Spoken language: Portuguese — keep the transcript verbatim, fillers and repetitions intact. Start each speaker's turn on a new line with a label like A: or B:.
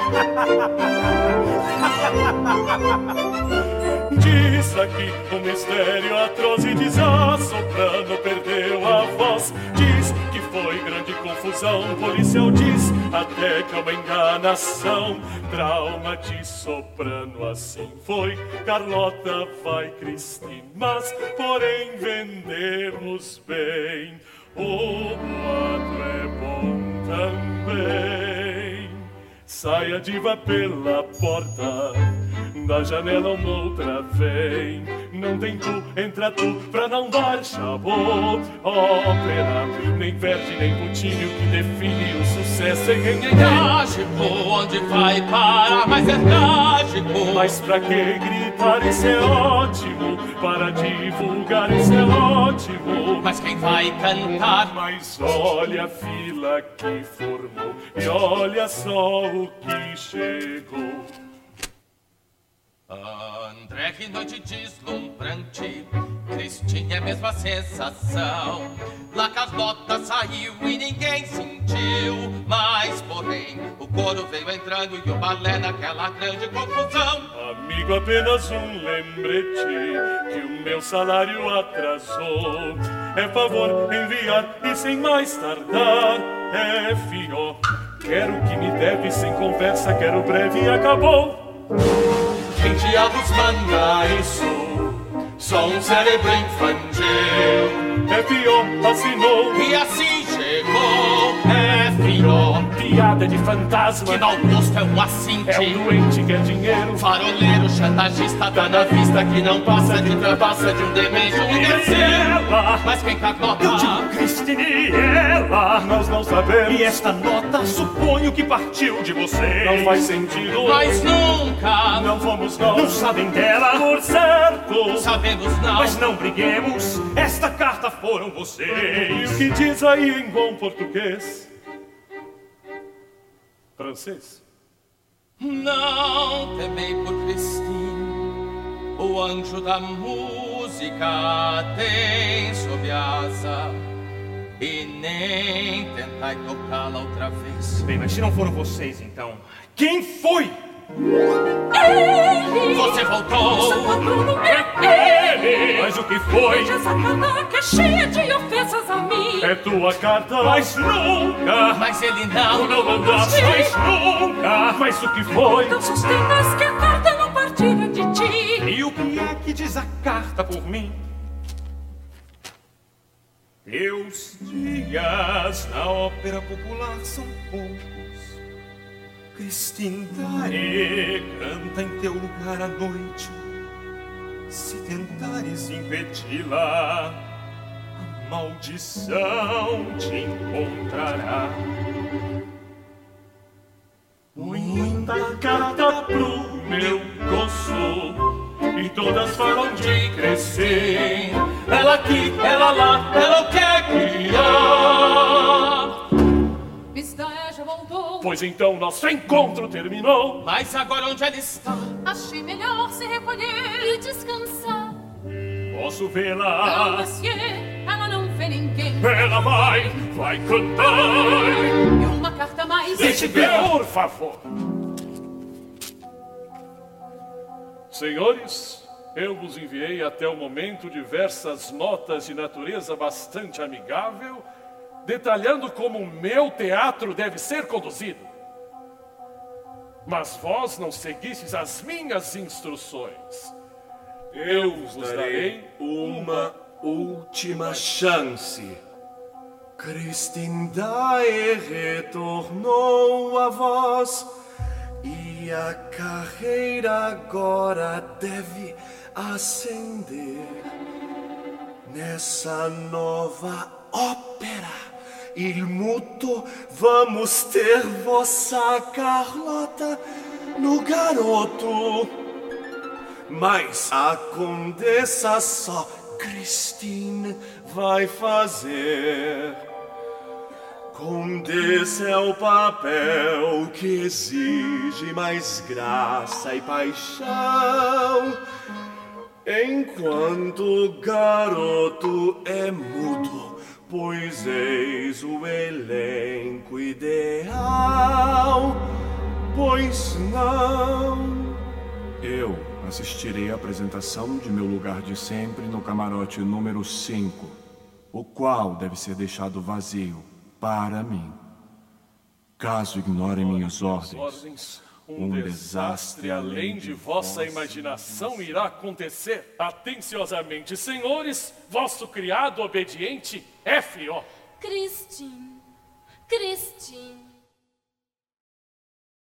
A: Diz aqui um mistério atroz e diz a soprano perdeu a voz. Diz que foi grande confusão, o policial diz até que é uma enganação. Trauma de soprano, assim foi. Carlota vai Cristina, mas porém vendemos bem. O boato é bom também. Sai a diva pela porta, da janela uma outra vem. Não tem tu, entra tu, pra não dar chabô. Ópera, nem verde nem putinho que define o sucesso. É
B: trágico, onde vai parar, mas é trágico.
A: Mas pra que gritar, isso é ótimo. Para divulgar, isso é ótimo.
B: Mas quem vai cantar?
A: Mas olha a fila que formou e olha só o que chegou.
B: André, que noite deslumbrante, Cristina é a mesma sensação. Lá Carlota saiu e ninguém sentiu, mas porém o coro veio entrando e o balé naquela grande confusão.
A: Amigo, apenas um lembrete que o meu salário atrasou. É favor enviar e sem mais tardar é fió. Quero que me deve sem conversa, quero breve e acabou.
B: Quem diabos manda isso? Só um cérebro infantil.
A: É fió, assinou
B: e assim chegou. É fió,
A: piada de fantasma.
B: Que mau gosto é um assinte.
A: É um doente, quer dinheiro.
B: Faroleiro, chantagista, tá na vista que não passa de trapaça de um demente, um imbecil. Mas quem Carlota?
A: Eu digo Cristina e ela. Nós não sabemos.
C: E esta nota suponho que partiu de você.
A: Não faz sentido.
B: Mas nunca.
A: Não fomos nós.
C: Não sabem dela.
A: Por certo.
B: Sabemos não.
C: Mas não briguemos. Esta carta foram vocês.
A: E o que diz aí em bom português? Francês?
B: Não temei por Cristina, o anjo da música tem sob asa, e nem tentai tocá-la outra vez.
C: Bem, mas se não foram vocês, então, quem foi?
D: Ele!
B: Você voltou!
D: Seu patrono é ele!
C: Mas o que foi?
D: Veja essa carta que é cheia de ofensas a mim!
A: É tua carta?
C: Mas nunca!
B: Mas ele não!
C: Não mandaste! Mas nunca!
A: Mas o que foi?
D: Então sustentas que a carta não partilha de ti!
C: E o que é que diz a carta por mim? Teus dias na ópera popular são poucos. Cristina Dare canta em teu lugar à noite. Se tentares impedi-la, a maldição te encontrará.
A: Muita carta pro meu gosto, e todas falam de crescer.
B: Ela aqui, ela lá, ela o quer criar.
D: Está, já voltou.
A: Pois então nosso encontro terminou.
B: Mas agora onde ela está?
D: Achei melhor se recolher e descansar.
A: Posso
D: Não,
A: vê-la?
D: monsieur, ela não vê ninguém.
A: Ela vai, vai cantar.
D: E uma carta mais.
A: Deixe ver, por favor. Senhores, eu vos enviei até o momento diversas notas de natureza bastante amigável, detalhando como o meu teatro deve ser conduzido. Mas vós não seguistes as minhas instruções. Eu vos darei
E: uma última chance. Cristina Dare retornou a voz e a carreira agora deve ascender nessa nova ópera. Il muto, vamos ter vossa Carlota no garoto. Mas a condessa só Cristina vai fazer. Condessa é o papel que exige mais graça e paixão, enquanto o garoto é mudo, pois eis o elenco ideal. Pois assistirei à apresentação de meu lugar de sempre no camarote número cinco, o qual deve ser deixado vazio para mim. Caso ignorem minhas ordens,
A: um desastre além de vossa imaginação irá acontecer. Atenciosamente, senhores, vosso criado obediente, F O.
D: Christine, Christine.